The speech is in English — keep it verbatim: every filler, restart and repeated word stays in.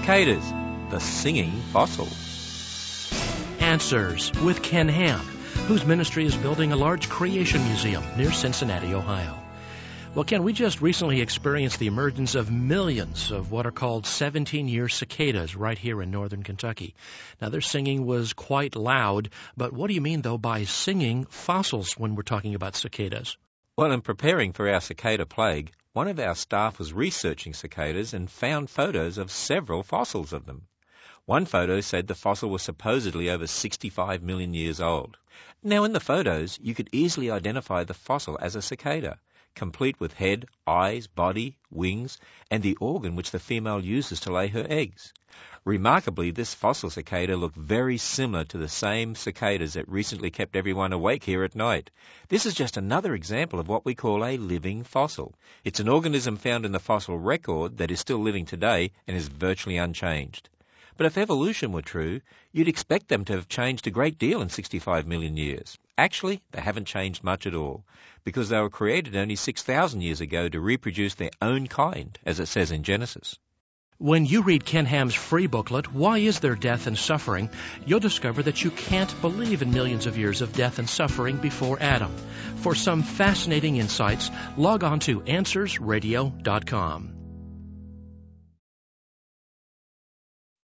cicadas, the singing fossil. Answers with Ken Ham, whose ministry is building a large creation museum near Cincinnati, Ohio. Well, Ken, we just recently experienced the emergence of millions of what are called seventeen-year cicadas right here in northern Kentucky. Now, their singing was quite loud, but what do you mean, though, by singing fossils when we're talking about cicadas? Well, in preparing for our cicada plague, one of our staff was researching cicadas and found photos of several fossils of them. One photo said the fossil was supposedly over sixty-five million years old. Now, in the photos, you could easily identify the fossil as a cicada, complete with head, eyes, body, wings, and the organ which the female uses to lay her eggs. Remarkably, this fossil cicada looked very similar to the same cicadas that recently kept everyone awake here at night. This is just another example of what we call a living fossil. It's an organism found in the fossil record that is still living today and is virtually unchanged. But if evolution were true, you'd expect them to have changed a great deal in sixty-five million years. Actually, they haven't changed much at all, because they were created only six thousand years ago to reproduce their own kind, as it says in Genesis. When you read Ken Ham's free booklet, Why Is There Death and Suffering?, you'll discover that you can't believe in millions of years of death and suffering before Adam. For some fascinating insights, log on to answers radio dot com.